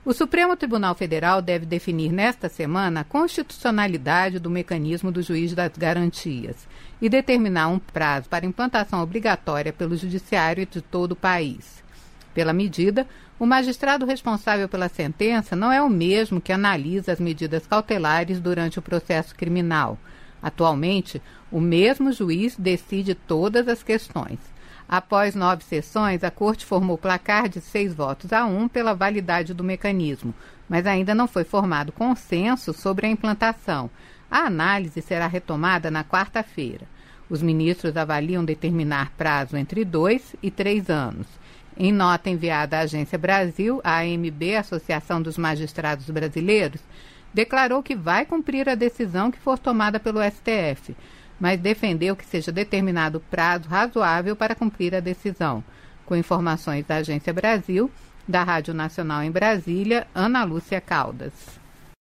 O Supremo Tribunal Federal deve definir nesta semana a constitucionalidade do mecanismo do juiz das garantias e determinar um prazo para implantação obrigatória pelo judiciário de todo o país. Pela medida, o magistrado responsável pela sentença não é o mesmo que analisa as medidas cautelares durante o processo criminal. Atualmente, o mesmo juiz decide todas as questões. Após 9 sessões, a Corte formou placar de 6-1 pela validade do mecanismo, mas ainda não foi formado consenso sobre a implantação. A análise será retomada na quarta-feira. Os ministros avaliam determinar prazo entre 2 e 3 anos. Em nota enviada à Agência Brasil, a AMB, Associação dos Magistrados Brasileiros, declarou que vai cumprir a decisão que for tomada pelo STF, mas defendeu que seja determinado prazo razoável para cumprir a decisão. Com informações da Agência Brasil, da Rádio Nacional em Brasília, Ana Lúcia Caldas.